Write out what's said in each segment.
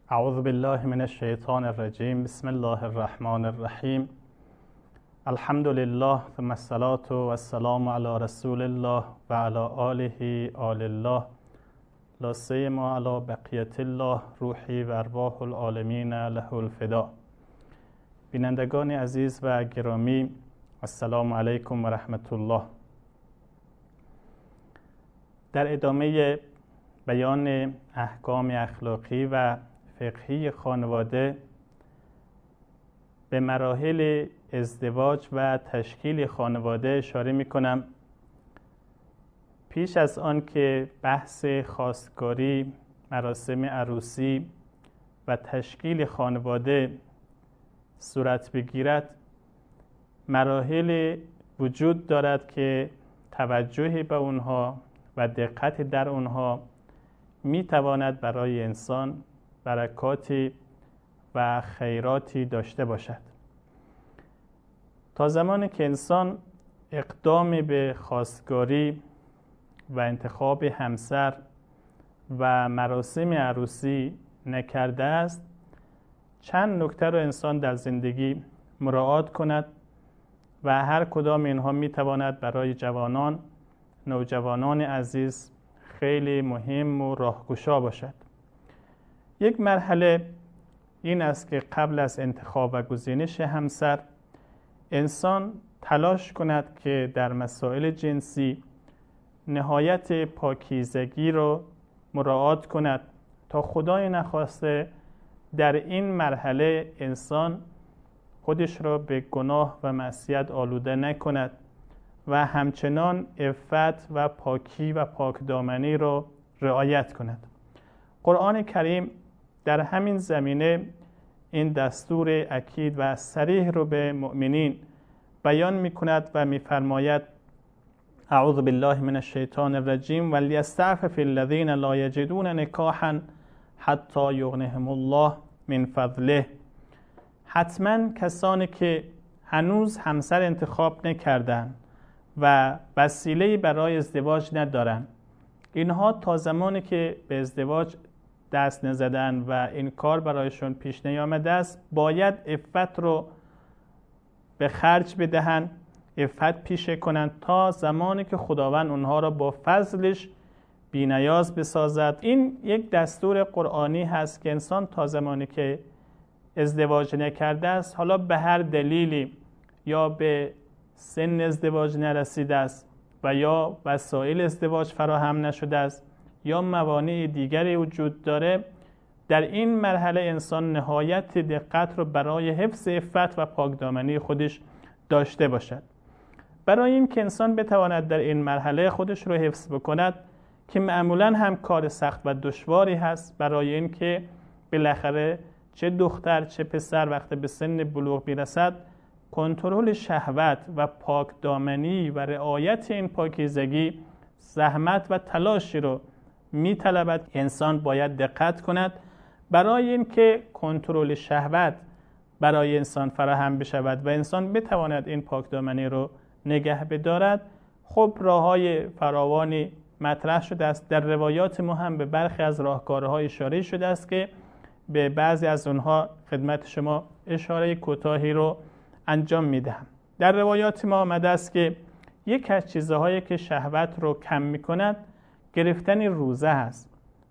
اعوذ بالله من الشیطان الرجیم. بسم الله الرحمن الرحیم. الحمد لله ثم الصلاة والسلام علی رسول الله و علی آله آل الله، لا سیما علی بقیة الله روحی و ارواح العالمین له الفدا. بینندگان عزیز و گرامی، السلام علیکم و رحمت الله. در ادامه بیان احکام اخلاقی و فقهی خانواده به مراحل ازدواج و تشکیل خانواده اشاره می کنم. پیش از آن که بحث خواستگاری، مراسم عروسی و تشکیل خانواده صورت بگیرد، مراحل وجود دارد که توجه به اونها و دقت در اونها می تواند برای انسان برکاتی و خیراتی داشته باشد. تا زمانی که انسان اقدام به خواستگاری و انتخاب همسر و مراسم عروسی نکرده است، چند نکته را انسان در زندگی مراعات کند و هر کدام اینها می تواند برای جوانان، نوجوانان عزیز خیلی مهم و راهگشا باشد. یک مرحله این است که قبل از انتخاب و گزینش همسر، انسان تلاش کند که در مسائل جنسی نهایت پاکیزگی را مراعات کند تا خدای نخواسته در این مرحله انسان خودش را به گناه و معصیت آلوده نکند و همچنان عفت و پاکی و پاکدامنی را رعایت کند. قرآن کریم در همین زمینه این دستور اکید و صریح رو به مؤمنین بیان می کند و می فرماید: اعوذ بالله من الشیطان الرجیم ولیستعفف الذین لا یجدون نکاحا حتی یغنیهم الله من فضله. حتما کسانی که هنوز همسر انتخاب نکردند و وسیله‌ای برای ازدواج ندارند، اینها تا زمانی که به ازدواج دست نزدن و این کار برایشون پیش نیامده است، باید عفت رو به خرج بدهند، عفت پیشه کنند تا زمانی که خداوند اونها را با فضلش بی‌نیاز بسازد. این یک دستور قرآنی هست که انسان تا زمانی که ازدواج نکرده است، حالا به هر دلیلی یا به سن ازدواج نرسیده است و یا وسایل ازدواج فراهم نشده است یا موانع دیگری وجود داره، در این مرحله انسان نهایت دقت رو برای حفظ عفت و پاکدامنی خودش داشته باشد. برای این که انسان بتواند در این مرحله خودش رو حفظ بکند، که معمولا هم کار سخت و دشواری هست، برای این که بالاخره چه دختر چه پسر وقتی به سن بلوغ میرسد، کنترل شهوت و پاکدامنی و رعایت این پاکیزگی زحمت و تلاشی رو می‌طلبد. انسان باید دقت کند برای اینکه کنترل شهوت برای انسان فراهم بشود و انسان بتواند این پاکدامنی رو نگه بدارد. خب راه‌های فراوانی مطرح شده است. در روایات ما هم به برخی از راهکارها اشاره شده است که به بعضی از اونها خدمت شما اشاره کوتاهی رو انجام میدهم. در روایات ما آمده است که یک از چیزهایی که شهوت رو کم میکند گرفتن روزه هست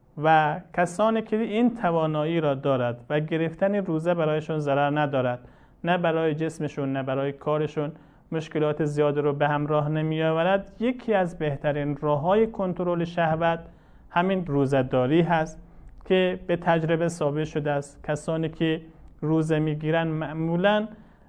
و کسانی که این توانایی را دارد و گرفتن روزه برایشون ضرر ندارد، نه برای جسمشون نه برای کارشون مشکلات زیاد رو به همراه نمی آورد، یکی از بهترین راه‌های کنترل شهوت همین روزه‌داری هست که به تجربه ثابت شده است. کسانی که روزه میگیرن معمولاً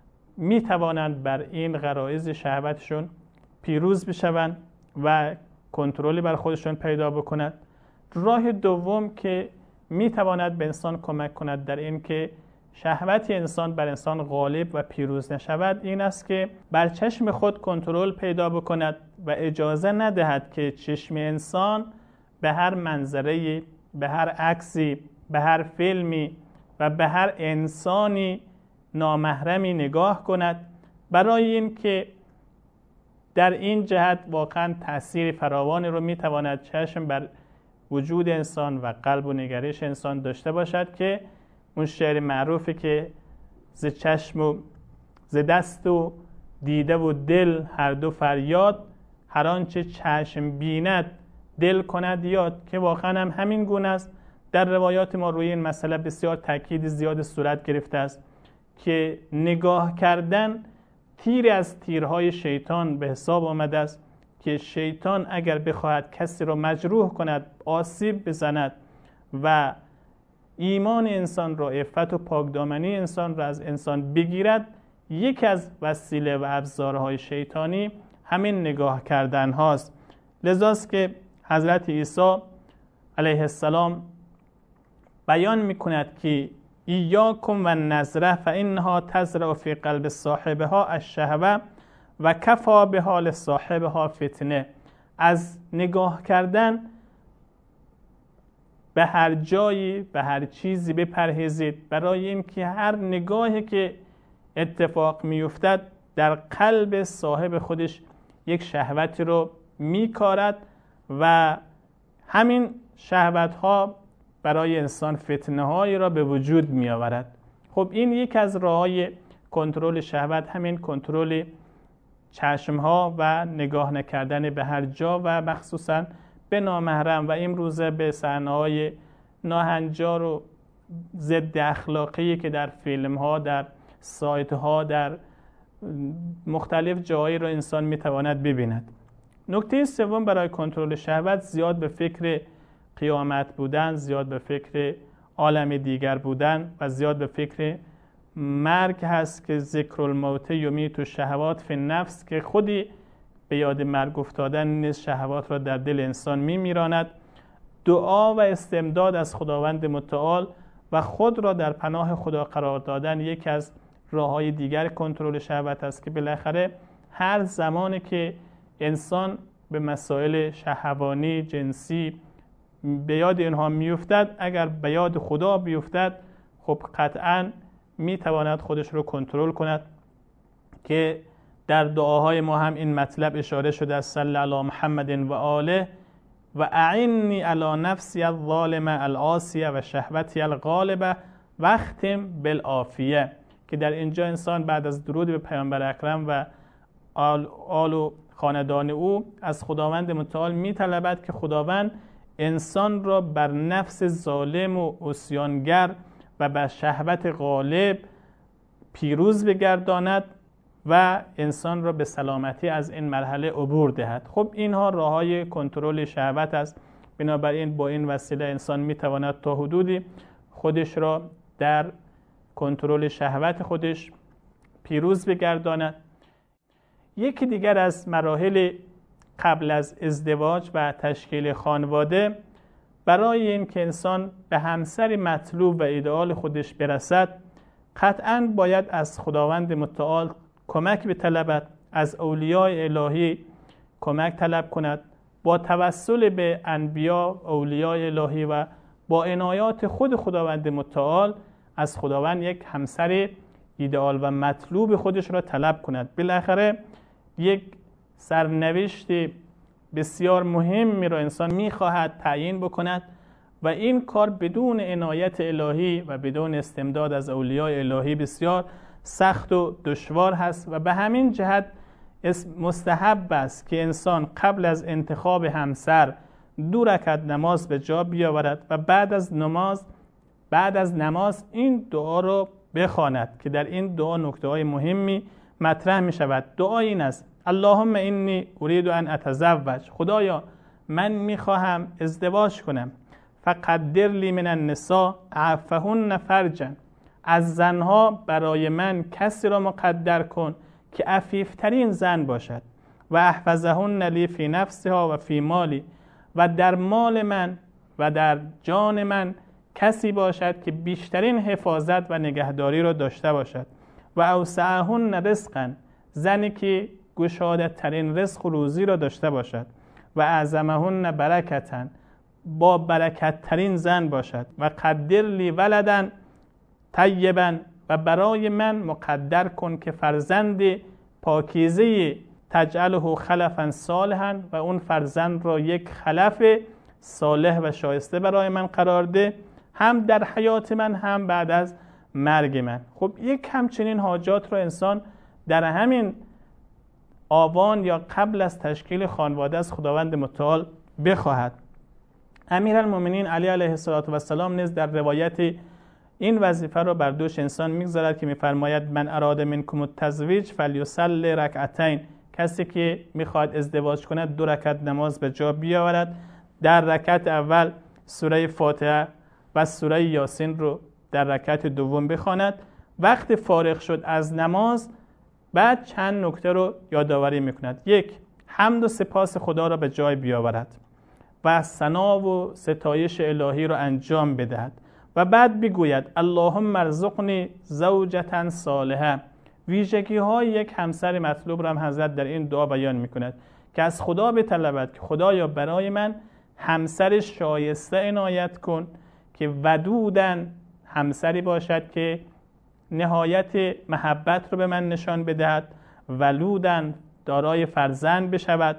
می توانند بر این غرایز شهوتشون پیروز بشوند و کنترلی بر خودشون پیدا بکنند. راه دوم که می تواند به انسان کمک کند در این که شهوت انسان بر انسان غالب و پیروز نشود، این است که بر چشم خود کنترل پیدا بکند و اجازه ندهد که چشم انسان به هر منظری، به هر عکسی، به هر فیلمی و به هر انسانی نامحرمی نگاه کند، برای این که در این جهت واقعا تأثیر فراوانی رو میتواند چشم بر وجود انسان و قلب و نگرش انسان داشته باشد که اون شعر معروفی که ز چشم و ز دست و دیده و دل هر دو فریاد، هر آنچه چشم بیند دل کند یاد، که واقعا هم همین گونه است. در روایات ما روی این مسئله بسیار تاکید زیاد صورت گرفته است که نگاه کردن تیری از تیرهای شیطان به حساب آمده است که شیطان اگر بخواهد کسی را مجروح کند، آسیب بزند و ایمان انسان را، عفت و پاکدامنی انسان را از انسان بگیرد، یک از وسیله و ابزارهای شیطانی همین نگاه کردن هاست. لذاست که حضرت عیسی علیه السلام بیان میکند که ایاکم و نظره فانها تزرع فی قلب صاحبها الشهوه و کفا به حال صاحبها فتنه. از نگاه کردن به هر جایی، به هر چیزی بپرهیزید، برای اینکه هر نگاهی که اتفاق میافتد در قلب صاحب خودش یک شهوتی رو میکارد و همین شهوت ها برای انسان فتنه هایی را به وجود می آورد. خب این یک از راه‌های کنترل شهوت، همین کنترل چشم ها و نگاه نکردن به هر جا و مخصوصا به نامحرم و امروزه به صحنه‌های ناهنجار و ضد اخلاقی که در فیلم ها، در سایت ها، در مختلف جاهایی را انسان می تواند ببیند. نکته سوم برای کنترل شهوت، زیاد به فکر قیامت بودن، زیاد به فکر عالم دیگر بودن و زیاد به فکر مرگ هست که ذکر الموت یمیت الشهوات فی النفس، که خودی به یاد مرگ افتادن نیز شهوات را در دل انسان میمیراند. دعا و استمداد از خداوند متعال و خود را در پناه خدا قرار دادن یک از راه‌های دیگر کنترل شهوت است که بالاخره هر زمانی که انسان به مسائل شهوانی جنسی به یاد اینها میافتد، اگر به یاد خدا بیفتد، خب قطعاً میتواند خودش رو کنترل کند که در دعاهای ما هم این مطلب اشاره شده است: صلی علی محمد و آله و اعنی علی نفسی الظالمه العاصیه و شهوتی الغالبه و اختم بالعافیه، که در اینجا انسان بعد از درود به پیامبر اکرم و آل و خاندان او از خداوند متعال میطلبد که خداوند انسان را بر نفس ظالم و عصیانگر و بر شهوت غالب پیروز بگرداند و انسان را به سلامتی از این مرحله عبور دهد. خب اینها راه‌های کنترل شهوت است. بنابراین با این وسیله انسان میتواند تا حدودی خودش را در کنترل شهوت خودش پیروز بگرداند. یکی دیگر از مراحل قبل از ازدواج و تشکیل خانواده، برای این که انسان به همسری مطلوب و ایدئال خودش برسد، قطعاً باید از خداوند متعال کمک بطلبد، از اولیاء الهی کمک طلب کند، با توسل به انبیا، اولیاء الهی و با عنایات خود خداوند متعال از خداوند یک همسر ایدئال و مطلوب خودش را طلب کند. بالاخره یک سرنوشت بسیار مهمی را انسان میخواهد تعیین بکند و این کار بدون عنایت الهی و بدون استمداد از اولیاء الهی بسیار سخت و دشوار هست و به همین جهت مستحب است که انسان قبل از انتخاب همسر 2 رکعت نماز به جا بیاورد و بعد از نماز این دعا را بخواند که در این دعا نکته‌های مهمی مطرح می شود. دعا این است: اللهم انی ارید ان اتزوج، خدایا من میخواهم ازدواج کنم، فقدر لی من النساء اعفهن فرجا، از زنها برای من کسی را مقدر کن که عفیفترین زن باشد، و احفظهن لی فی نفسها و فی مالی، و در مال من و در جان من کسی باشد که بیشترین حفاظت و نگهداری را داشته باشد، و اوسعهن رزقا، زنی که گشاده ترین رزق و روزی را داشته باشد، و اعظمهن برکتا، با برکت ترین زن باشد، و قدر لی ولدا طیبا، و برای من مقدر کن که فرزند پاکیزه تجعله خلفا صالحا، و اون فرزند را یک خلف صالح و شایسته برای من قرار ده، هم در حیات من هم بعد از مرگ من. خب یک همچنین حاجات رو انسان در همین آوان یا قبل از تشکیل خانواده از خداوند متعال بخواهد. امیرالمومنین علی علیه السلام نیز در روایت این وظیفه را بر دوش انسان میگذارد که میفرماید من اراد منکم التزویج فلیصلی رکعتین، کسی که میخواد ازدواج کند 2 رکعت نماز به جا بیاورد. در رکعت اول سوره فاتحه و سوره یاسین رو در رکعت دوم بخواند. وقت فارغ شد از نماز بعد چند نکته رو یادآوری میکند. 1. حمد و سپاس خدا را به جای بیاورد و ثنا و ستایش الهی را انجام بدهد و بعد بگوید اللهم ارزقنی زوجة صالحه. ویژگی های یک همسر مطلوب را هم حضرت در این دعا بیان میکند که از خدا بطلبد که خدایا برای من همسر شایسته عنایت کن که ودودن، همسری باشد که نهایت محبت رو به من نشان بدهد، ولودن، دارای فرزند بشود،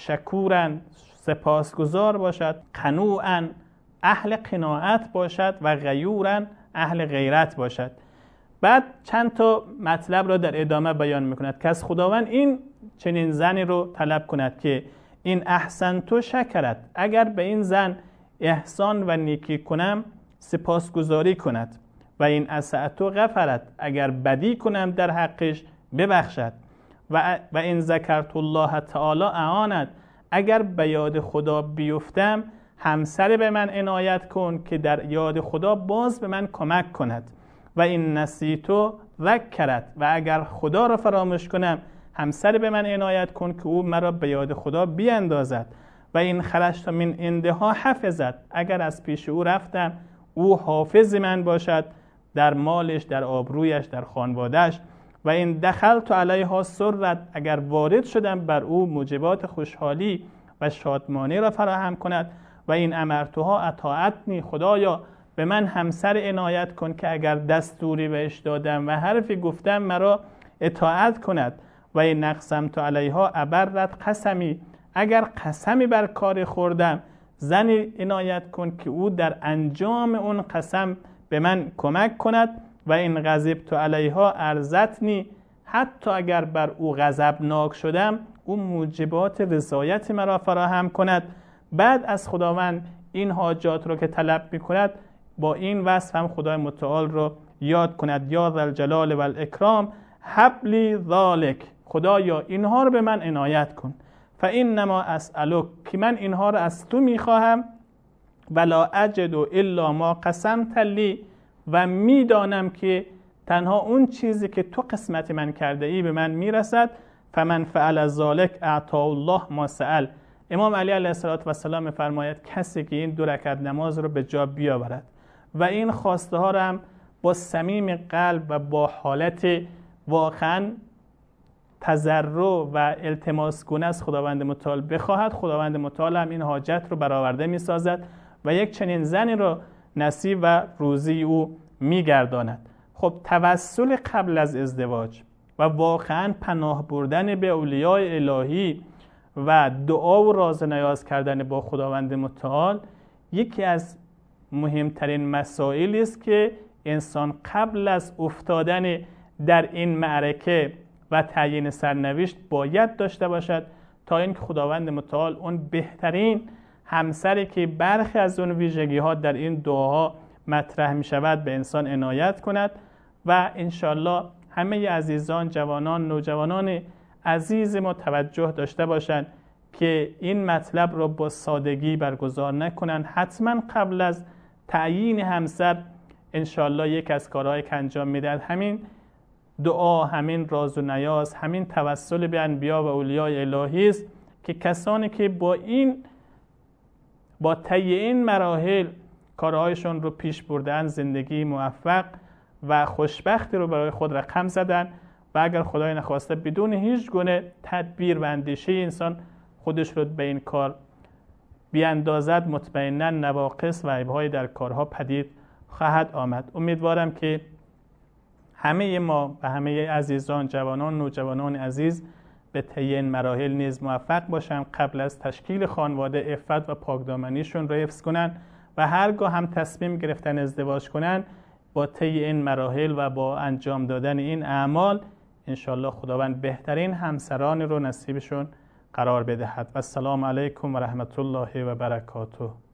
شکورن، سپاسگزار باشد، قنوعن، اهل قناعت باشد و غیورن، اهل غیرت باشد. بعد چند تا مطلب را در ادامه بیان میکند که از خداوند این چنین زنی رو طلب کند که این احسنتو شکرت، اگر به این زن احسان و نیکی کنم سپاسگزاری کند، و این اسعتو غفرت، اگر بدی کنم در حقش ببخشد، و این ذکرت الله تعالی اعانت، اگر به یاد خدا بیفتم همسر به من عنایت کن که در یاد خدا باز به من کمک کند، و این نسیتو ذکرت، و اگر خدا را فراموش کنم همسر به من عنایت کن که او مرا به یاد خدا بیاندازد، و این خرجت من عندها حفظت، اگر از پیش او رفتم او حافظ من باشد در مالش، در آبرویش، در خانوادهش، و این دخلت علیها سرت، اگر وارد شدم بر او موجبات خوشحالی و شادمانی را فراهم کند، و این امرتها اطاعتنی، خدایا به من همسر عنایت کن که اگر دستوری بهش دادم و حرفی گفتم مرا اطاعت کند، و این نقسمت علیها ابرت قسمی، اگر قسمی بر کار خوردم زنی عنایت کن که او در انجام اون قسم به من کمک کند، و این غضبت علیها ارزتنی، حتی اگر بر او غضبناک شدم او موجبات رضایت مرا فراهم کند. بعد از خداوند این حاجات رو که طلب میکند با این وصف هم خدای متعال رو یاد کند، یا ذوالجلال و الاکرام حبلی ذالک، خدایا اینها رو به من عنایت کن، فانما اسالک، که من اینها رو از تو میخواهم، ولا اجد الا ما قسمت لی، و میدانم که تنها اون چیزی که تو قسمت من کرده ای به من میرسد، فمن فعل ذلک اعطاه الله ما سأل. امام علی علیه السلام میفرماید کسی که این 2 رکعت نماز رو به جا بیاورد و این خواسته ها رو هم با صمیم قلب و با حالت واقعا تضرع و التماس گونه از خداوند متعال بخواهد، خداوند متعال هم این حاجت رو برآورده میسازد و یک چنین زنی رو نصیب و روزی او میگرداند. خب توسل قبل از ازدواج و واقعا پناه بردن به اولیاء الهی و دعا و راز نیاز کردن با خداوند متعال یکی از مهمترین مسائلی است که انسان قبل از افتادن در این معرکه و تعیین سرنوشت باید داشته باشد، تا اینکه خداوند متعال اون بهترین همسری که برخی از اون ویژگی ها در این دعاها مطرح می شود به انسان عنایت کند. و انشالله همه عزیزان، جوانان، نوجوانان عزیز ما توجه داشته باشند که این مطلب را با سادگی برگزار نکنند. حتما قبل از تعیین همسر انشالله یک از کارهایی که انجام میدهد همین دعا، همین راز و نیاز، همین توسل به انبیا و اولیاء الهی است که کسانی که با طی این مراحل کارهایشون رو پیش بردن، زندگی موفق و خوشبختی رو برای خود رقم زدن و اگر خدای نخواسته بدون هیچ گونه تدبیر و اندیشه انسان خودش رو به این کار بیاندازد، مطمئنا نواقص و عیب‌های در کارها پدید خواهد آمد. امیدوارم که همه ما و همه عزیزان، جوانان، نوجوانان عزیز به طی این مراحل نیز موفق باشن، قبل از تشکیل خانواده عفت و پاکدامنیشون رو حفظ کنن و هرگاه هم تصمیم گرفتن ازدواج کنن با طی این مراحل و با انجام دادن این اعمال انشالله خداوند بهترین همسران رو نصیبشون قرار بدهد. و السلام علیکم و رحمت الله و برکاته.